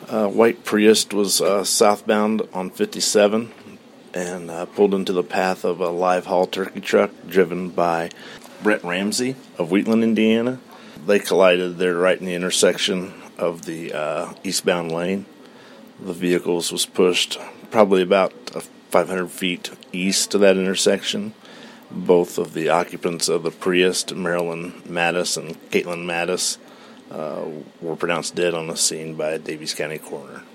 White Prius was southbound on 57 and pulled into the path of a live haul turkey truck driven by Brett Ramsey of Wheatland, Indiana. They collided there right in the intersection of the eastbound lane. The vehicles was pushed probably about 500 feet east of that intersection. Both of the occupants of the Prius, Marilyn Mattis and Caitlin Mattis, were pronounced dead on the scene by a Davies County coroner.